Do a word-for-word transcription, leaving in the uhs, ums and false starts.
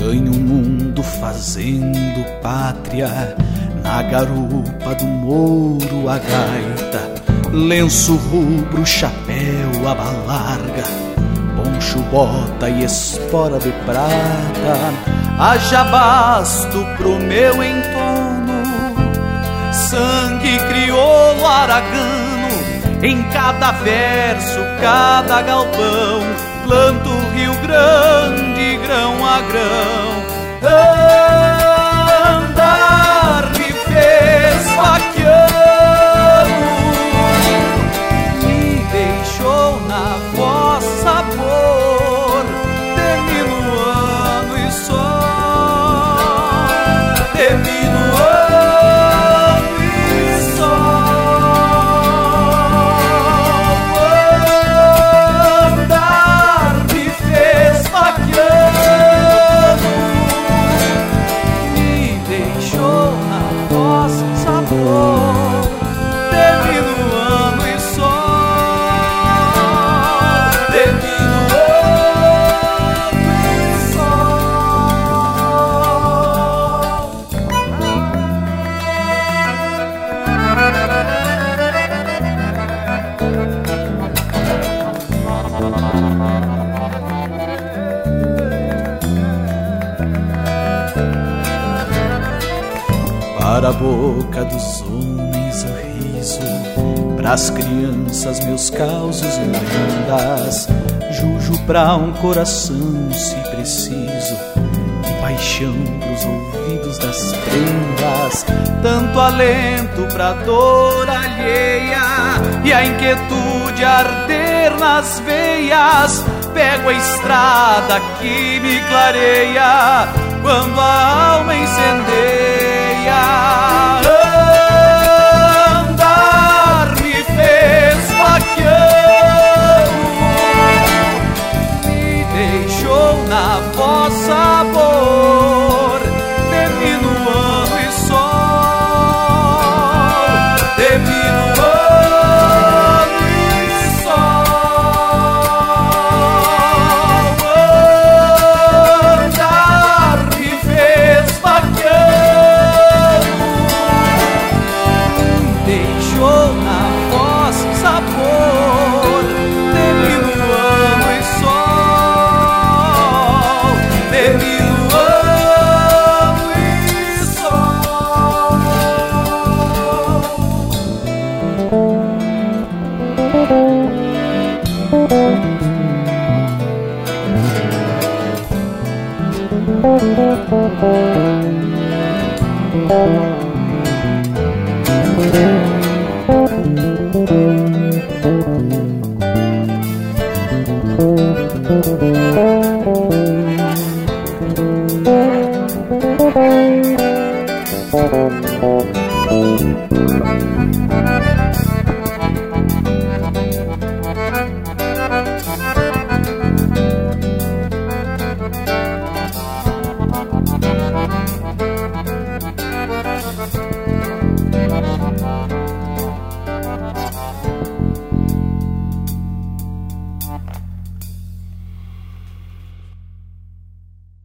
ganho o mundo fazendo pátria, na garupa do mouro a gaita, lenço rubro, chapéu, aba larga, poncho, bota e espora de prata, haja basto pro meu entono, sangue crioulo aragano, em cada verso, cada galpão, planto Rio Grande, grão a grão. Andar me fez vaqueano, me deixou na voz sabor de minuano e sol, de minuano e sol. Andar me fez vaqueano, me deixou na voz sabor de minuano e sol, de minuano e Para a boca dos homens o riso, pras crianças meus causos e lendas, jujo pra um coração se preciso, e paixão pros ouvidos das prendas, tanto alento pra dor alheia, e a inquietude arder nas veias, pego a estrada que me clareia, quando a alma incendeia. Andar me fez vaqueano, me deixou na voz sabor de minuano e sol, de minuano e sol. Andar me fez vaqueano, deixou na voz sabor de minuano e sol, de minuano e sol.